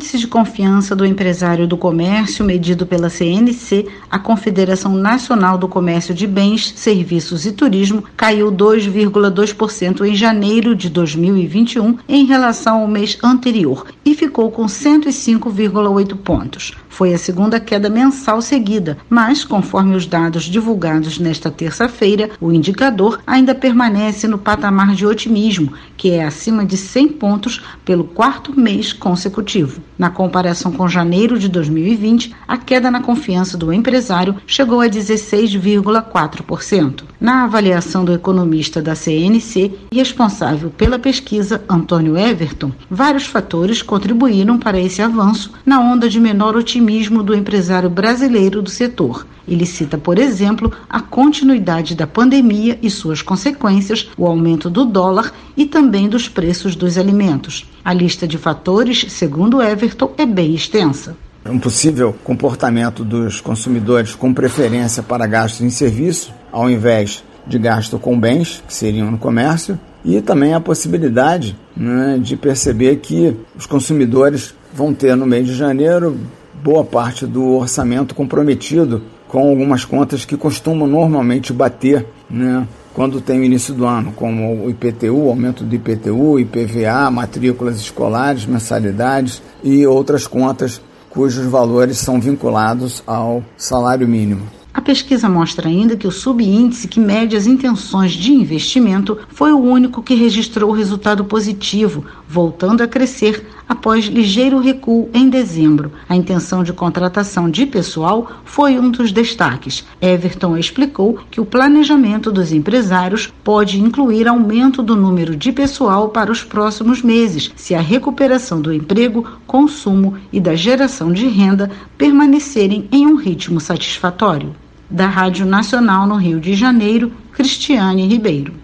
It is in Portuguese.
índice de confiança do empresário do comércio, medido pela CNC, a Confederação Nacional do Comércio de Bens, Serviços e Turismo, caiu 2,2% em janeiro de 2021 em relação ao mês anterior e ficou com 105,8 pontos. Foi a segunda queda mensal seguida, mas, conforme os dados divulgados nesta terça-feira, o indicador ainda permanece no patamar de otimismo, que é acima de 100 pontos pelo quarto mês consecutivo. Na comparação com janeiro de 2020, a queda na confiança do empresário chegou a 16,4%. Na avaliação do economista da CNC, responsável pela pesquisa, Antônio Everton, vários fatores contribuíram para esse avanço na onda de menor otimismo do empresário brasileiro do setor. Ele cita, por exemplo, a continuidade da pandemia e suas consequências, o aumento do dólar e também dos preços dos alimentos. A lista de fatores, segundo Everton, é bem extensa. Um possível comportamento dos consumidores com preferência para gastos em serviço, ao invés de gasto com bens, que seriam no comércio, e também a possibilidade, de perceber que os consumidores vão ter no mês de janeiro boa parte do orçamento comprometido com algumas contas que costumam normalmente bater, quando tem o início do ano, como o IPTU, aumento do IPTU, IPVA, matrículas escolares, mensalidades e outras contas cujos valores são vinculados ao salário mínimo. A pesquisa mostra ainda que o subíndice que mede as intenções de investimento foi o único que registrou resultado positivo, voltando a crescer após ligeiro recuo em dezembro. A intenção de contratação de pessoal foi um dos destaques. Everton explicou que o planejamento dos empresários pode incluir aumento do número de pessoal para os próximos meses, se a recuperação do emprego, consumo e da geração de renda permanecerem em um ritmo satisfatório. Da Rádio Nacional no Rio de Janeiro, Cristiane Ribeiro.